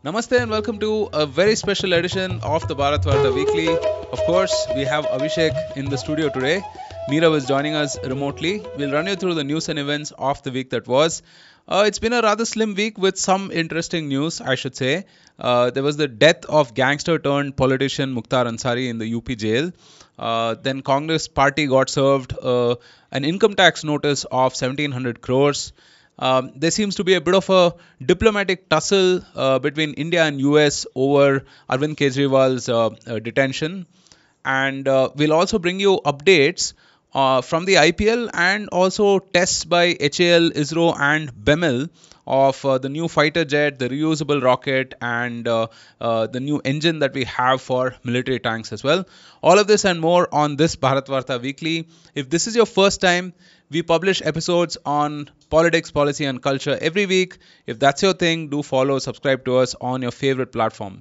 Namaste and welcome to a very special edition of the Bharat Varta Weekly. Of course, we have Abhishek in the studio today. Neerav is joining us remotely. We'll run you through the news and events of the week that was. It's been a rather slim week with some interesting news, I should say. There was the death of gangster turned politician Mukhtar Ansari in the UP jail. Then Congress party got served an income tax notice of 1700 crores. There seems to be a bit of a diplomatic tussle between India and US over Arvind Kejriwal's detention. And we'll also bring you updates from the IPL and also tests by HAL, ISRO, and BEML of the new fighter jet, the reusable rocket, and the new engine that we have for military tanks as well. All of this and more on this Bharat Varta Weekly. If this is your first time, we publish episodes on politics, policy, and culture every week. If that's your thing, do follow, subscribe to us on your favorite platform.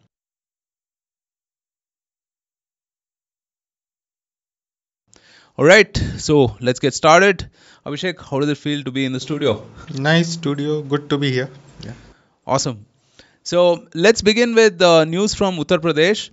All right, so let's get started. Abhishek, how does it feel to be in the studio? Nice studio. Good to be here. Yeah. Awesome. So let's begin with news from Uttar Pradesh.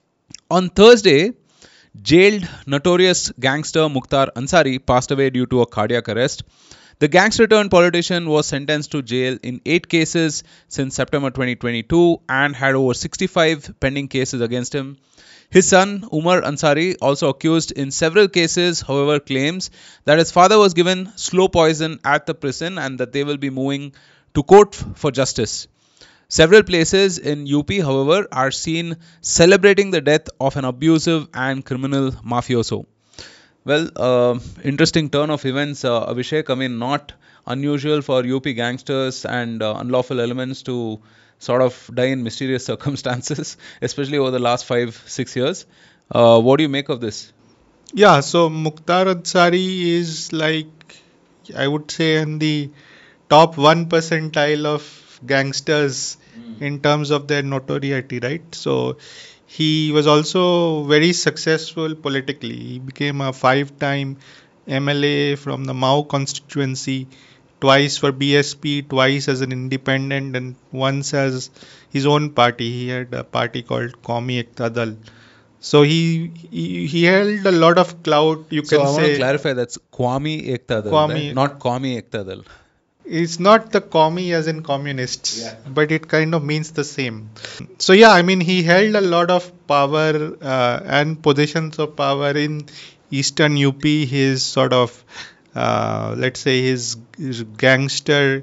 On Thursday, jailed notorious gangster Mukhtar Ansari passed away due to a cardiac arrest. The gangster turned politician was sentenced to jail in 8 cases since September 2022 and had over 65 pending cases against him. His son, Umar Ansari, also accused in several cases, however, claims that his father was given slow poison at the prison and that they will be moving to court for justice. Several places in UP, however, are seen celebrating the death of an abusive and criminal mafioso. Well, interesting turn of events, Abhishek. I mean, not unusual for UP gangsters and unlawful elements to sort of die in mysterious circumstances, especially over the last 5, 6 years. What do you make of this? Yeah. So Mukhtar Ansari is like, I would say, in the top 1 percentile of gangsters in terms of their notoriety, right? So he was also very successful politically. He became a 5 time MLA from the Mau constituency, twice for BSP, twice as an independent, and once as his own party. He had a party called Qaumi Ekta Dal. So he held a lot of clout. You So can I want to say clarify that's Kwame Ekta Dal, right? Qaumi. Not Kwame Ekta Dal. It's not the Qaumi as in communists, Yeah. but it kind of means the same. So yeah, I mean he held a lot of power and positions of power in Eastern UP. His sort of let's say his gangster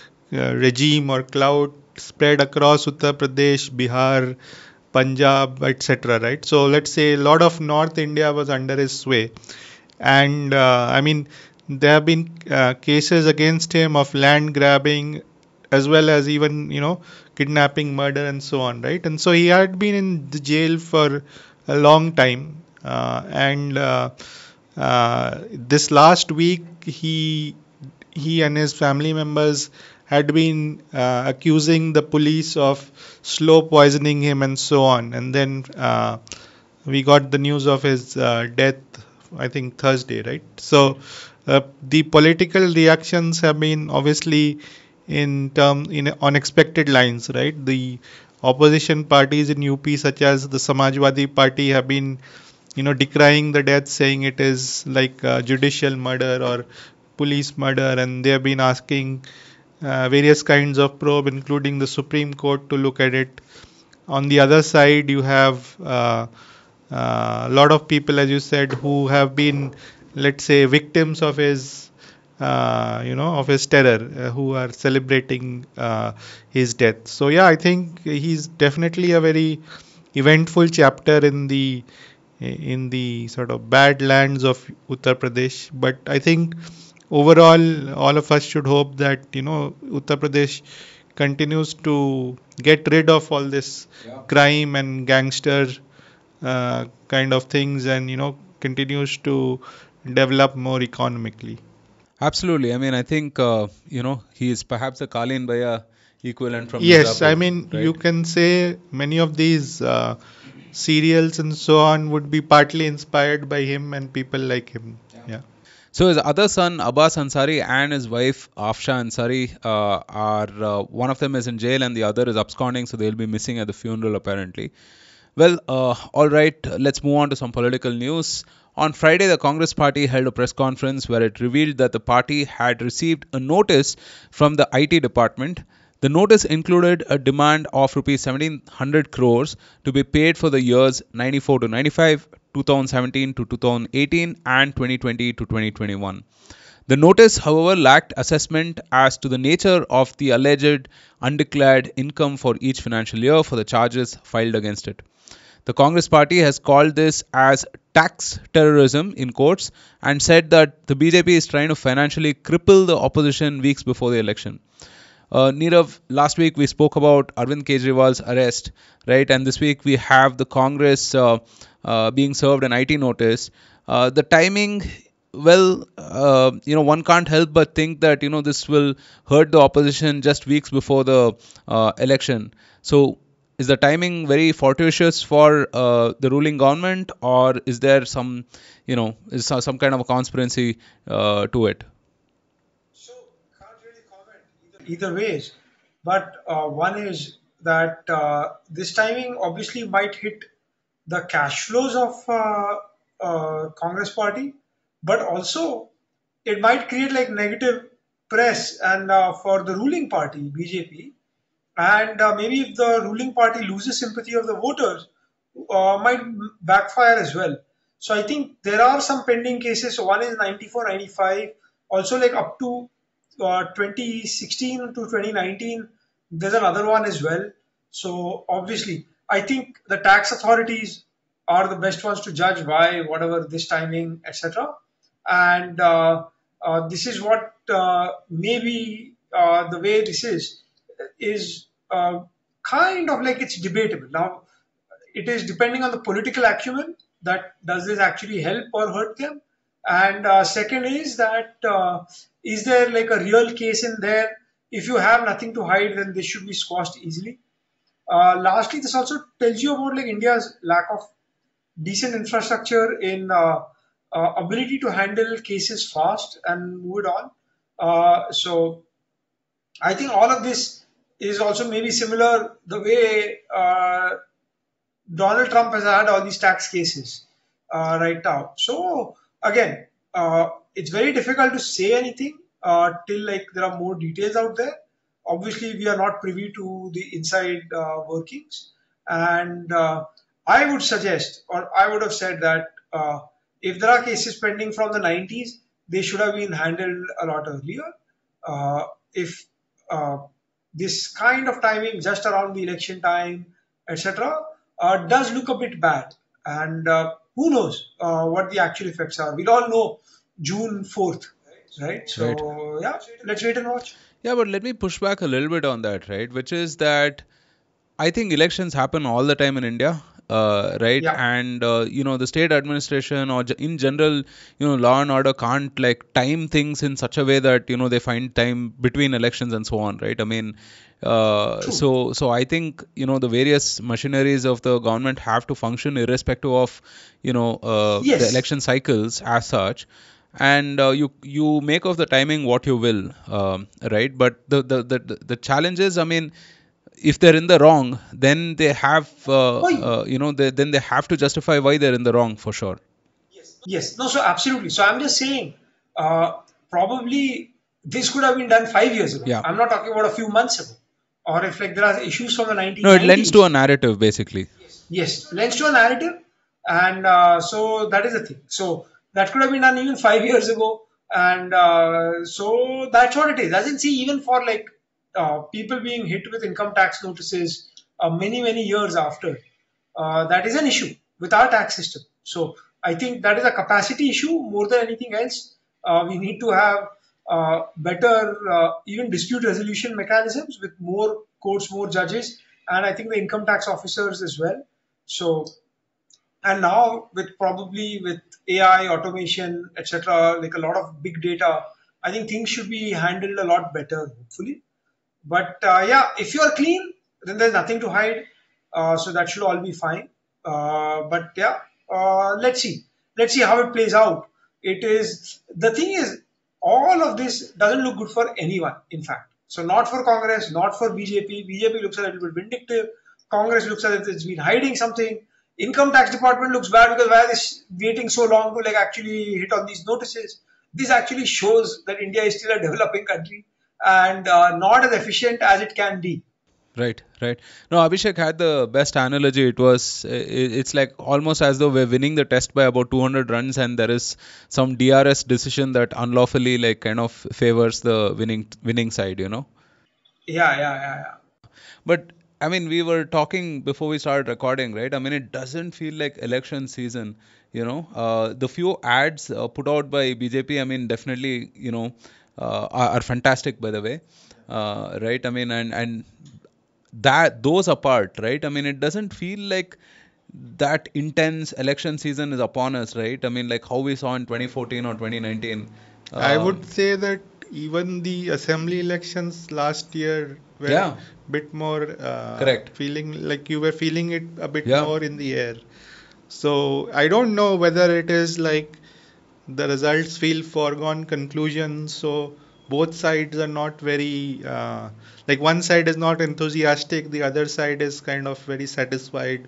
regime or clout spread across Uttar Pradesh, Bihar, Punjab, etc. Right. So let's say a lot of North India was under his sway, and I mean there have been cases against him of land grabbing as well as even kidnapping, murder, and so on, right? And so he had been in the jail for a long time, and this last week he and his family members had been accusing the police of slow poisoning him and so on, and then we got the news of his death, I think Thursday, right? So the political reactions have been obviously in unexpected lines, right? The opposition parties in UP, such as the Samajwadi Party, have been decrying the death, saying it is like judicial murder or police murder, and they have been asking various kinds of probe, including the Supreme Court, to look at it. On the other side, you have a lot of people, as you said, who have been, let's say, victims of his, of his terror, who are celebrating his death. So yeah, I think he's definitely a very eventful chapter in the sort of bad lands of Uttar Pradesh. But I think overall, all of us should hope that Uttar Pradesh continues to get rid of all this crime and gangster kind of things, and continues to develop more economically. Absolutely. I mean, I think, he is perhaps a Kalin Bhaiya equivalent from Yes, I Mirzapur, mean you right? can say many of these serials and so on would be partly inspired by him and people like him. Yeah. So his other son Abbas Ansari and his wife Afsha Ansari are one of them is in jail and the other is absconding, so they'll be missing at the funeral apparently. Well, all right, let's move on to some political news. On Friday, the Congress party held a press conference where it revealed that the party had received a notice from the IT department. The notice included a demand of rupees 1700 crores to be paid for the years 94 to 95, 2017 to 2018, and 2020 to 2021. The notice, however, lacked assessment as to the nature of the alleged undeclared income for each financial year for the charges filed against it. The Congress party has called this as tax terrorism in quotes and said that the BJP is trying to financially cripple the opposition weeks before the election. Nirav, last week we spoke about Arvind Kejriwal's arrest, right? And this week we have the Congress being served an IT notice. The timing, well, one can't help but think that, this will hurt the opposition just weeks before the election. So, is the timing very fortuitous for the ruling government, or is there some kind of a conspiracy to it? So can't really comment either ways, but one is that this timing obviously might hit the cash flows of Congress party, but also it might create like negative press and for the ruling party BJP, and maybe if the ruling party loses sympathy of the voters, might backfire as well. So I think there are some pending cases. So one is 94, 95, also like up to 2016 to 2019. There's another one as well. So obviously, I think the tax authorities are the best ones to judge why, whatever this timing, etc. And this is what maybe the way this is kind of like it's debatable. Now, it is depending on the political acumen that does this actually help or hurt them. And second is that is there like a real case in there? If you have nothing to hide, then this should be squashed easily. Lastly, this also tells you about like India's lack of decent infrastructure in ability to handle cases fast and move it on. So I think all of this is also maybe similar the way Donald Trump has had all these tax cases right now. So again, it's very difficult to say anything till like there are more details out there. Obviously, we are not privy to the inside workings, and I would suggest, or I would have said that if there are cases pending from the 90s, they should have been handled a lot earlier. If this kind of timing just around the election time, etc., does look a bit bad. And who knows what the actual effects are? We'll all know June 4th, right? Right. So, yeah, let's wait and watch. Yeah, but let me push back a little bit on that, right? Which is that I think elections happen all the time in India, right? Yeah. And the state administration or in general, law and order can't like time things in such a way that they find time between elections and so on, right? I mean, so I think the various machineries of the government have to function irrespective of the Yes. election cycles as such. And you make of the timing what you will, right? But the challenge is, I mean, if they're in the wrong, then they have, then they have to justify why they're in the wrong for sure. Yes. No, so absolutely. So I'm just saying, probably this could have been done 5 years ago. Yeah. I'm not talking about a few months ago. Or if like there are issues from the 1990s. No, it lends to a narrative basically. Yes, lends to a narrative, and so that is the thing. So that could have been done even 5 years ago, and so that's what it is. As in, see, even for like people being hit with income tax notices many years after, that is an issue with our tax system. So I think that is a capacity issue more than anything else. We need to have better even dispute resolution mechanisms with more courts, more judges, and I think the income tax officers as well. So, and now with probably with AI, automation, etc., like a lot of big data, I think things should be handled a lot better, hopefully. But yeah, if you are clean, then there's nothing to hide. So that should all be fine. But yeah, let's see. Let's see how it plays out. It is the thing is all of this doesn't look good for anyone. In fact, so not for Congress, not for BJP. BJP looks a little bit vindictive. Congress looks as if it's been hiding something. Income tax department looks bad because why are they waiting so long to like actually hit on these notices? This actually shows that India is still a developing country and not as efficient as it can be. Right, right. No, Abhishek had the best analogy. It's like almost as though we're winning the test by about 200 runs, and there is some DRS decision that unlawfully like kind of favors the winning side, you know. Yeah. But I mean, we were talking before we started recording, right? I mean, it doesn't feel like election season, you know. The few ads put out by BJP, I mean, definitely, you know, are fantastic, by the way. Right? I mean, and that those apart, right? I mean, it doesn't feel like that intense election season is upon us, right? I mean, like how we saw in 2014 or 2019. I would say that even the assembly elections last year were Yeah, a bit more correct. feeling like you were feeling it a bit Yeah. more in the air. So I don't know whether it is like the results feel foregone conclusions. So both sides are not very like one side is not enthusiastic, the other side is kind of very satisfied,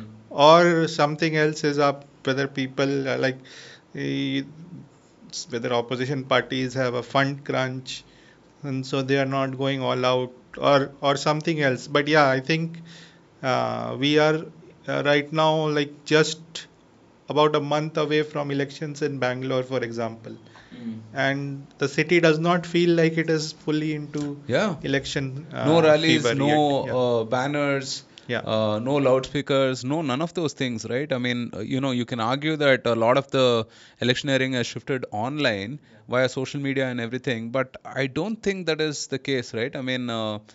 or something else is up. Whether people are like eh, whether opposition parties have a fund crunch and so they are not going all out, or something else. But yeah, I think we are right now like just about a month away from elections in Bangalore, for example, and the city does not feel like it is fully into Yeah. election No rallies, fever no yet. banners, Yeah. no loudspeakers, no none of those things, right? I mean, you know, you can argue that a lot of the electioneering has shifted online via social media and everything, but I don't think that is the case, right? I mean,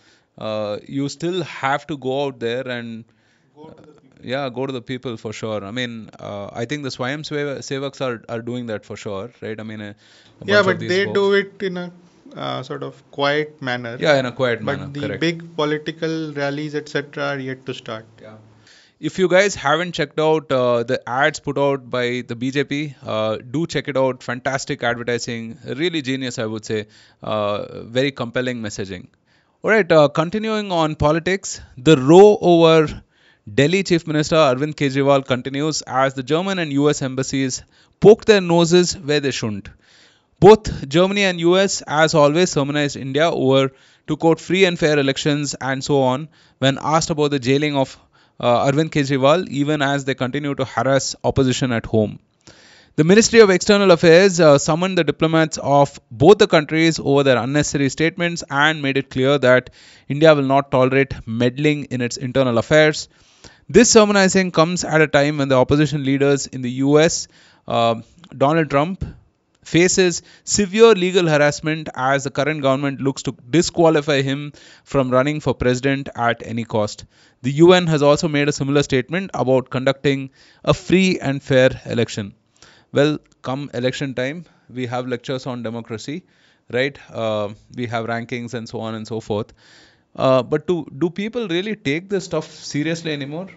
you still have to go out there and yeah, go to the people for sure. I mean, I think the Swayam Sevaks are doing that for sure, right? I mean, a Yeah, bunch of but these they folks. do it in a sort of quiet manner. Yeah, in a quiet manner, But the correct. big political rallies, etc., are yet to start. Yeah. If you guys haven't checked out the ads put out by the BJP, do check it out. Fantastic advertising, really genius, I would say. Very compelling messaging. All right, continuing on politics, the row over Delhi Chief Minister Arvind Kejriwal continues as the German and US embassies poke their noses where they shouldn't. Both Germany and US, as always, sermonized India over to quote free and fair elections and so on when asked about the jailing of Arvind Kejriwal, even as they continue to harass opposition at home. The Ministry of External Affairs summoned the diplomats of both the countries over their unnecessary statements and made it clear that India will not tolerate meddling in its internal affairs. This sermonizing comes at a time when the opposition leaders in the US, Donald Trump, faces severe legal harassment as the current government looks to disqualify him from running for president at any cost. The UN has also made a similar statement about conducting a free and fair election. Well, come election time, we have lectures on democracy, right? We have rankings and so on and so forth. But do people really take this stuff seriously anymore?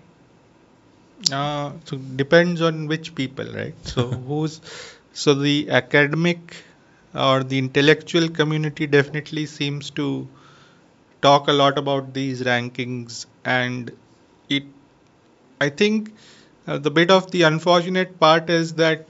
So depends on which people, right? So the academic or the intellectual community definitely seems to talk a lot about these rankings, and it I think the bit of the unfortunate part is that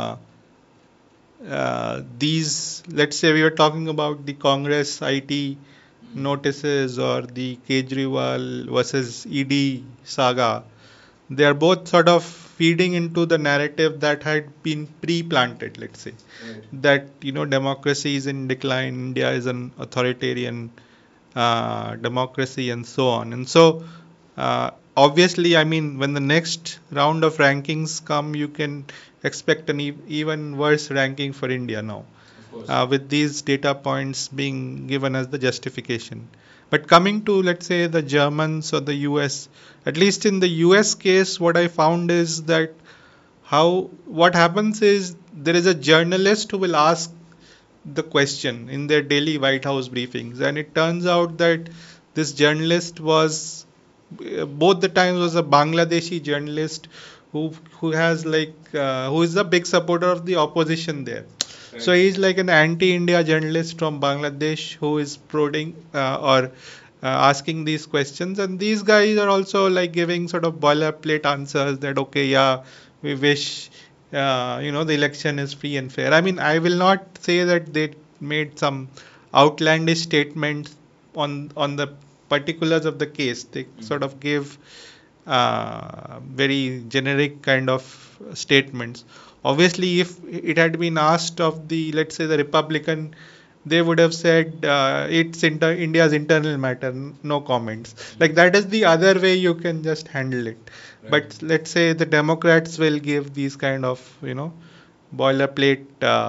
these, let's say we were talking about the Congress IT notices or the Kejriwal versus ED saga, they are both sort of feeding into the narrative that had been pre-planted, let's say, that democracy is in decline, India is an authoritarian democracy, and so on. And so obviously, I mean, when the next round of rankings come, you can expect an even worse ranking for India now, with these data points being given as the justification. But coming to, let's say, the Germans or the US, at least in the US case, what I found is that what happens is there is a journalist who will ask the question in their daily White House briefings, and it turns out that this journalist was both the times was a Bangladeshi journalist who has who is a big supporter of the opposition there. So he's like an anti-India journalist from Bangladesh who is prodding or asking these questions, and these guys are also like giving sort of boilerplate answers that okay, yeah, we wish the election is free and fair. I mean, I will not say that they made some outlandish statements on the particulars of the case. They sort of gave very generic kind of statements. Obviously, if it had been asked of the, let's say, the Republican, they would have said it's India's internal matter, no comments. Like that is the other way you can just handle it. But let's say the Democrats will give these kind of, boilerplate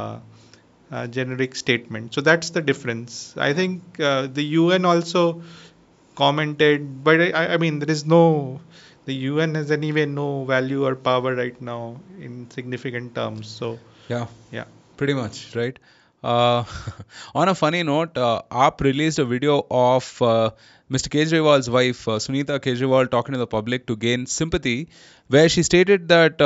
generic statements. So that's the difference. I think the UN also commented, but I mean, there is no, the UN has anyway no value or power right now in significant terms. So, Yeah, yeah. pretty much, right? Uh, on a funny note, AAP released a video of Mr. Kejriwal's wife, Sunita Kejriwal, talking to the public to gain sympathy, where she stated that,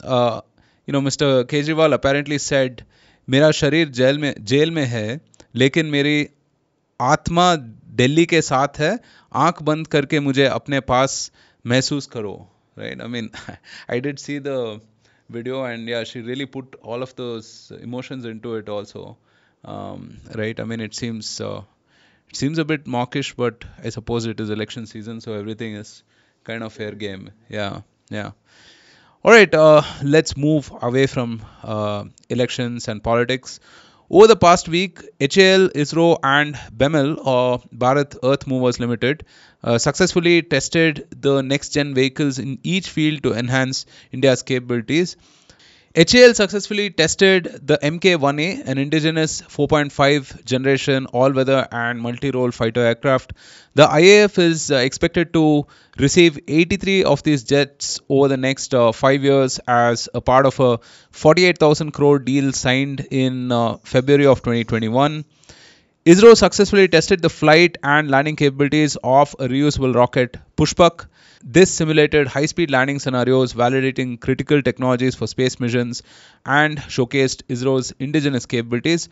Mr. Kejriwal apparently said, मेरा शरीर jail में है, लेकिन मेरी आत्मा दिल्ली के साथ है, आंख बंद करके मुझे अपने पास महसूस करो, right? I mean, I did see the video, and yeah, she really put all of those emotions into it also, right? I mean, it seems a bit mawkish, but I suppose it is election season, so everything is kind of fair game. Yeah, yeah. All right, let's move away from elections and politics. Over the past week, HAL, ISRO, and BEML, or Bharat Earth Movers Limited, successfully tested the next-gen vehicles in each field to enhance India's capabilities. HAL successfully tested the Mk-1A, an indigenous 4.5 generation all-weather and multi-role fighter aircraft. The IAF is expected to receive 83 of these jets over the next 5 years as a part of a 48,000 crore deal signed in February of 2021. ISRO successfully tested the flight and landing capabilities of a reusable rocket, Pushpak. This simulated high-speed landing scenarios, validating critical technologies for space missions, and showcased ISRO's indigenous capabilities.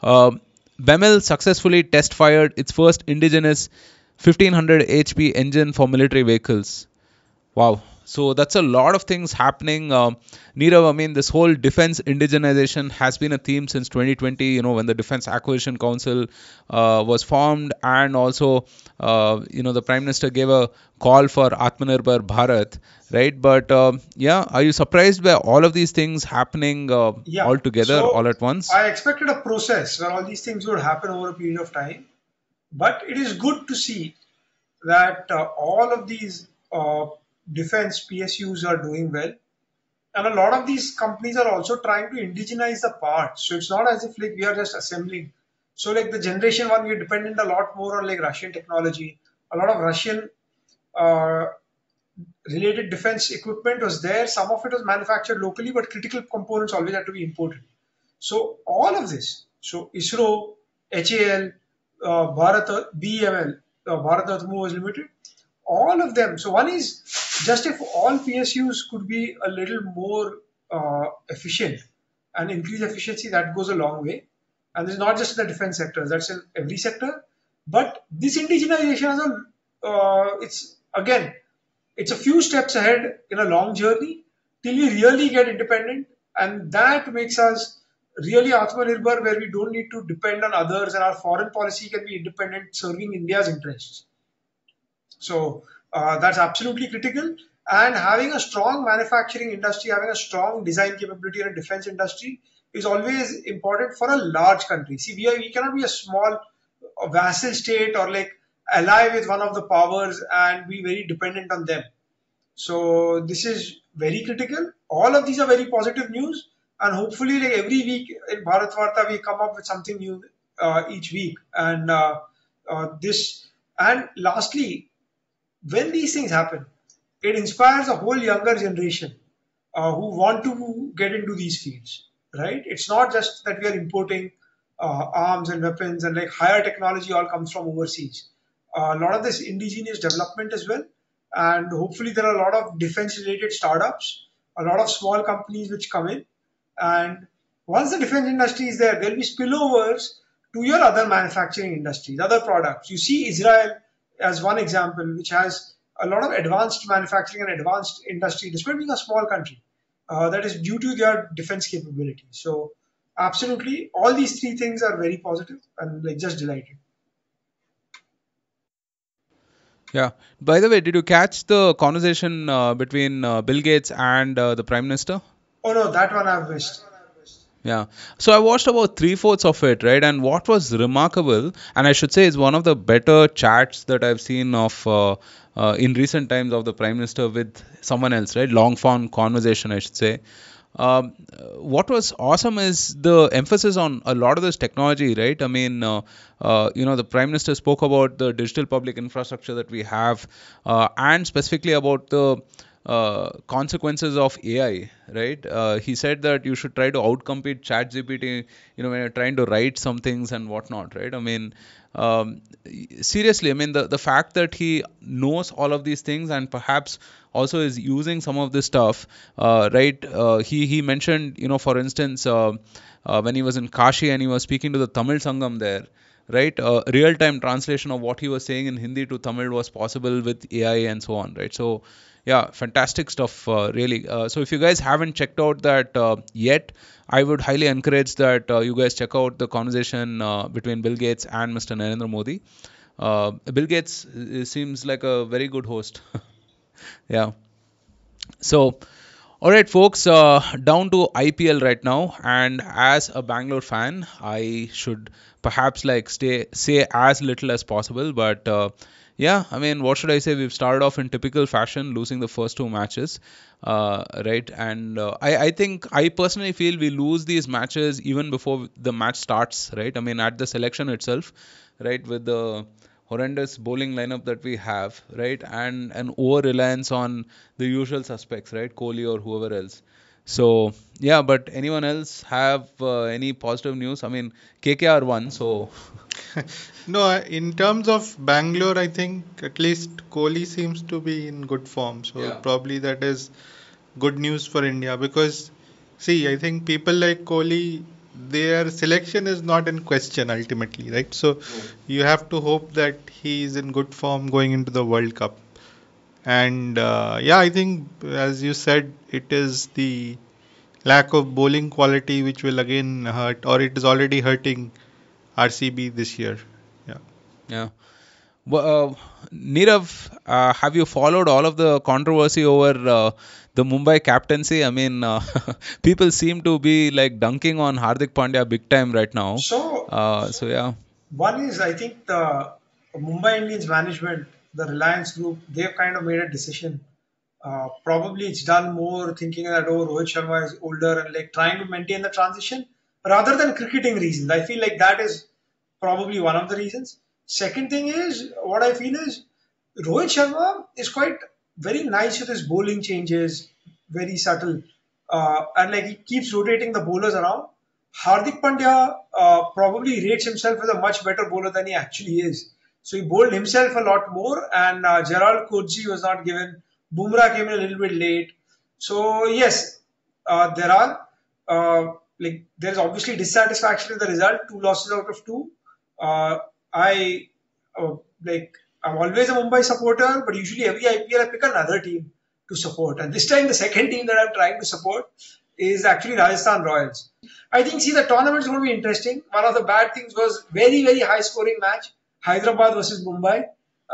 BEML successfully test-fired its first indigenous 1500 HP engine for military vehicles. Wow. So that's a lot of things happening. Nirav, I mean, this whole defense indigenization has been a theme since 2020, when the Defense Acquisition Council was formed, and also, the Prime Minister gave a call for Atmanirbhar Bharat, right? But yeah, are you surprised by all of these things happening all together, all at once? I expected a process where all these things would happen over a period of time, but it is good to see that all of these defense PSUs are doing well, and a lot of these companies are also trying to indigenize the parts. So it's not as if like we are just assembling. So like the generation one, we're dependent a lot more on like Russian technology. A lot of Russian related defense equipment was there. Some of it was manufactured locally, but critical components always had to be imported. So all of this, so ISRO, HAL, BEML, Bharat Earth Movers Limited, all of them. So one is just if all PSUs could be a little more efficient and increase efficiency, that goes a long way. And this is not just in the defense sector, that's in every sector. But this indigenization is it's a few steps ahead in a long journey till we really get independent, and that makes us really Atmanirbhar, where we don't need to depend on others, and our foreign policy can be independent, serving India's interests. So that's absolutely critical. And having a strong manufacturing industry, having a strong design capability in a defense industry is always important for a large country. See, we cannot be a small vassal state or like ally with one of the powers and be very dependent on them. So this is very critical. All of these are very positive news, and hopefully, like every week in Bharat Varta, we come up with something new each week. And and lastly, when these things happen, it inspires a whole younger generation who want to get into these fields, right? It's not just that we are importing arms and weapons and like higher technology all comes from overseas. A lot of this indigenous development as well. And hopefully there are a lot of defense related startups a lot of small companies which come in, and once the defense industry is there, there'll be spillovers to your other manufacturing industries, other products. You see Israel as one example, which has a lot of advanced manufacturing and advanced industry, despite being a small country. That is due to their defense capability. So, absolutely, all these three things are very positive and like just delighted. Yeah. By the way, did you catch the conversation between Bill Gates and the Prime Minister? Oh no, that one I've missed. Yeah. So I watched about three-fourths of it, right? And what was remarkable, and I should say is one of the better chats that I've seen of in recent times of the Prime Minister with someone else, right? Long form conversation, I should say. What was awesome is the emphasis on a lot of this technology, right? I mean, the Prime Minister spoke about the digital public infrastructure that we have, and specifically about the consequences of AI, right? He said that you should try to outcompete ChatGPT, when you're trying to write some things and whatnot, right? I mean, um, seriously, I mean, the fact that he knows all of these things and perhaps also is using some of this stuff, right? He mentioned, for instance, when he was in Kashi and he was speaking to the Tamil Sangam there, right? Real-time translation of what he was saying in Hindi to Tamil was possible with AI and so on, right? So, yeah, fantastic stuff, really. So if you guys haven't checked out that yet, I would highly encourage that you guys check out the conversation between Bill Gates and Mr. Narendra Modi. Bill Gates seems like a very good host. Yeah. So, all right, folks, down to IPL right now. And as a Bangalore fan, I should perhaps like say as little as possible. But yeah, I mean, what should I say? We've started off in typical fashion, losing the first two matches, right? And I think I personally feel we lose these matches even before the match starts, right? I mean, at the selection itself, right, with the horrendous bowling lineup that we have, right, and an over reliance on the usual suspects, right, Kohli or whoever else. So yeah, but anyone else have any positive news? I mean, KKR won, so No, in terms of Bangalore, I think at least Kohli seems to be in good form. So yeah, probably that is good news for India because, see, I think people like Kohli, their selection is not in question ultimately, right? So you have to hope that he is in good form going into the World Cup. And yeah, I think as you said, it is the lack of bowling quality which will again hurt, or it is already hurting RCB this year. Yeah. yeah. Well, Nirav, have you followed all of the controversy over the Mumbai captaincy? I mean, people seem to be like dunking on Hardik Pandya big time right now. So, So yeah, one is I think the Mumbai Indians management, the Reliance Group, they've kind of made a decision. Probably it's done more thinking that Rohit Sharma is older and like trying to maintain the transition rather than cricketing reasons. I feel like that is probably one of the reasons. Second thing is what I feel is Rohit Sharma is quite very nice with his bowling changes, very subtle, and like he keeps rotating the bowlers around. Hardik Pandya probably rates himself as a much better bowler than he actually is. So he bowled himself a lot more, and Gerald Coetzee was not given. Bumrah came in a little bit late. So yes, there are like there's obviously dissatisfaction in the result. Two losses out of two. I like I'm always a Mumbai supporter, but usually every IPL I pick another team to support. And this time the second team that I'm trying to support is actually Rajasthan Royals. I think see the tournament's going to be interesting. One of the bad things was very high scoring match, Hyderabad versus Mumbai.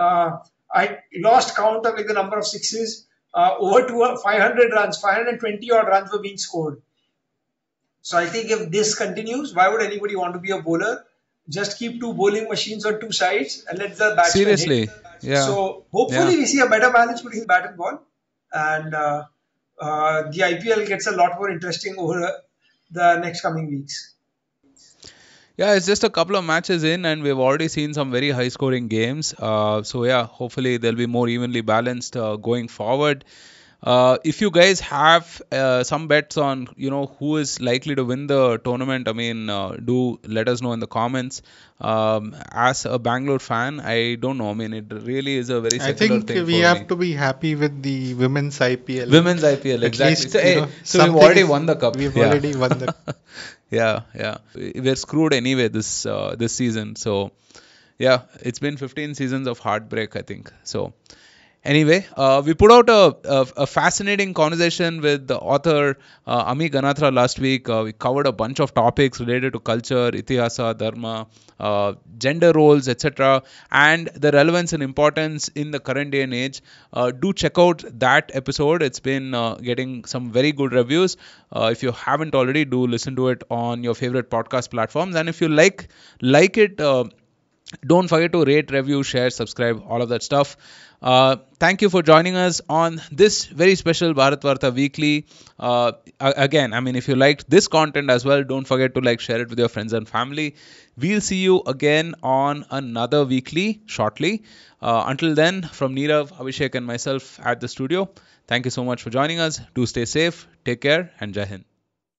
I lost count of like the number of sixes. Over 500 runs, 520 odd runs were being scored. So I think if this continues, why would anybody want to be a bowler? Just keep two bowling machines on two sides and let the batsman hit. seriously, yeah, So yeah. hopefully we see a better balance between bat and ball, and the IPL gets a lot more interesting over the next coming weeks. Yeah, it's just a couple of matches in, and we've already seen some very high scoring games. So, yeah, hopefully they'll be more evenly balanced going forward. If you guys have some bets on who is likely to win the tournament, I mean, do let us know in the comments. As a Bangalore fan, I don't know. I mean, it really is a very I secular think thing we for have me. to be happy with the women's IPL. Women's IPL, At exactly. least, So, hey, so we've something already is- won the cup. We've Yeah. already won the. Yeah. We're screwed anyway this season. So yeah, it's been 15 seasons of heartbreak, I think. So anyway, we put out a fascinating conversation with the author Ami Ganatra last week. We covered a bunch of topics related to culture, itihasa, dharma, gender roles, etc., and the relevance and importance in the current day and age. Do check out that episode. It's been getting some very good reviews. If you haven't already, do listen to it on your favorite podcast platforms. And if you like it. Don't forget to rate, review, share, subscribe, all of that stuff. Thank you for joining us on this very special Bharat Varta Weekly. Again, I mean, if you liked this content as well, don't forget to share it with your friends and family. We'll see you again on another weekly shortly. Until then, from Neerav, Abhishek, and myself at the studio, thank you so much for joining us. Do stay safe, take care, and Jai Hind.